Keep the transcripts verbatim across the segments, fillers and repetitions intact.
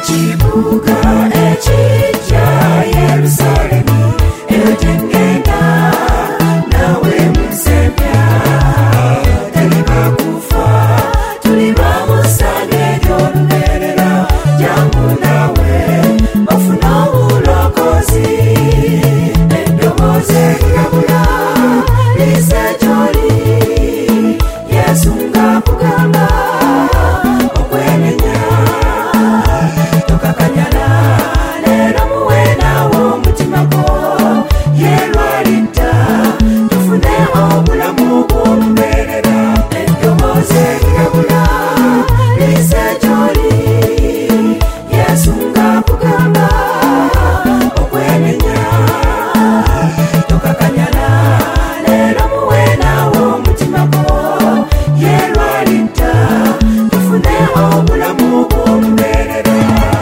ekibuga ekijja Yerusalemu etengenda nawe musembya teliba kufa tuliba musane gy'oluberera jangu nawe ofuna obulokozi eddoboozi erigabula lize gy'oli Yesu ng'akugamba okwenenya tokakanyala leero muwe naawo omutima gwo yeerwalidda tufune obulamu bw'olubeerera eddoboozi erigabula lize gy'oli Yesu ng'akugamba okwenenya tokakanyala leero muwe naawo omutima gwo yeerwalidda tufune obulamu bw'olubeerera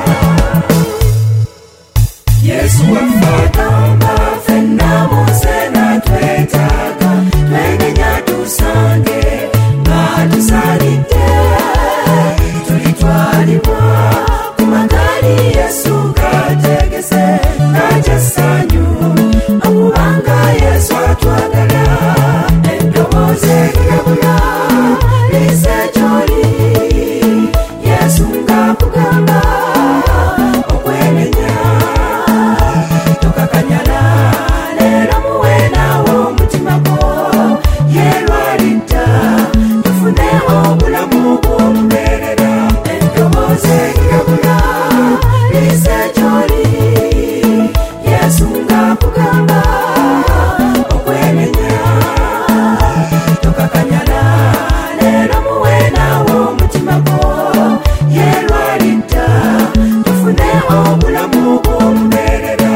Yesu waffe agamba ffenna musena twetaaga twenenya tusange nga tusalidde tulitwalibwa ku magaali Yesu ng'ategese ng'agyassanyu okubanga Yesu atwagala eddoboozi erigabula lize gy'oli Yesu ng'akugamba okwenenya tokakanyala leero muwe naawo omutima gwo yeerwalidda tufune obulamu bw'olubeerera eddoboozi erigabula lize gy'oli Yesu ng'akugamba okwenenya tokakanyala leero muwe naawo omutima gwo yeerwalidda tufune obulamu bw'olubeerera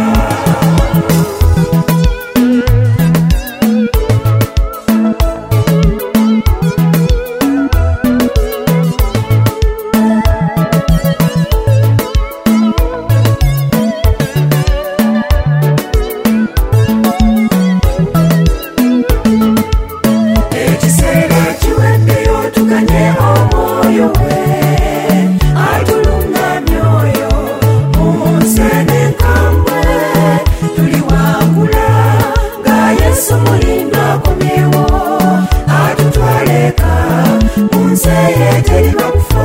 ekiseera kiweddeyo tukanye omwoyo we atulunga myoyo munsene nkambwe tuliwangula nga Yesu mulindo akomyewo atutwaleka munsi ey'eteriba kufa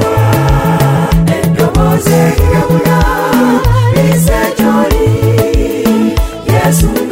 eddoboozi erigabula lize gy'oli Yesu